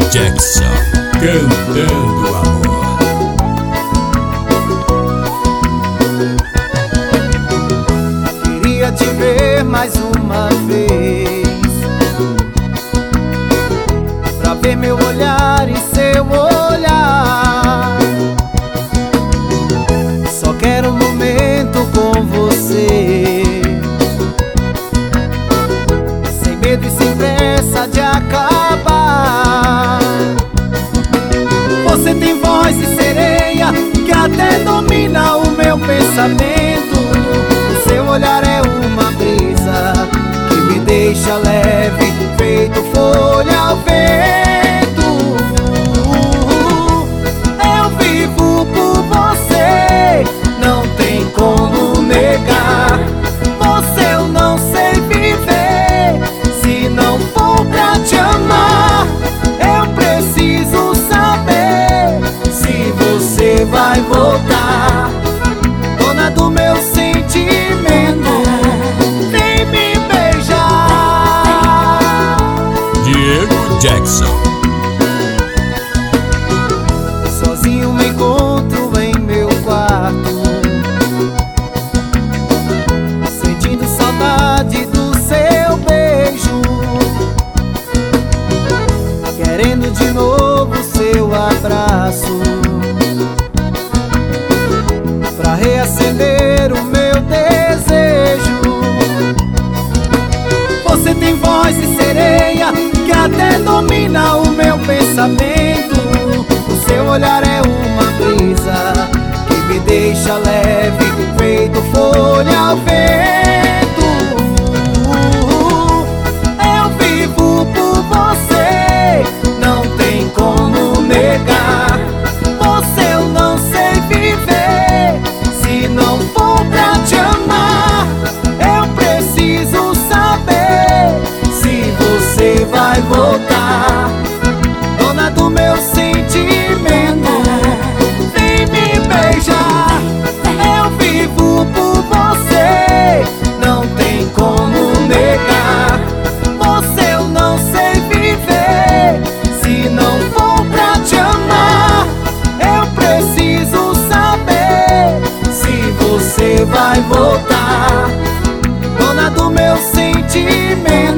Jackson, cantando amor. Queria te ver mais uma vez, pra ver meu olhar e seu olhar. Só quero um momento com você, sem medo e sem pressa de acabar. Você tem voz de sereia que até domina o meu pensamento. O seu olhar é uma brisa que me deixa leve, feito folha ao vento. Eu vivo por você, não tem como negar. Você eu não sei viver se não for pra te amar. Eu preciso saber se você vai voltar. Dona do meu sentimento, vem me beijar. Diego Jackson. Sozinho me encontro em meu quarto, sentindo saudade do seu beijo, querendo de novo seu abraço, pra reacender o meu desejo. Você tem voz de sereia que até domina o meu pensamento. O seu olhar é uma brisa que me deixa leve, feito folha ao vento. Eu vivo por você, não tem como negar. Você eu não sei viver se não for pra te amar. Eu preciso saber se você vai voltar. Dona do meu sentimento, vem me beijar. Eu vivo por você, não tem como negar. Você eu não sei viver se não for pra te amar. Eu preciso saber se você vai voltar. Dona do meu sentimento,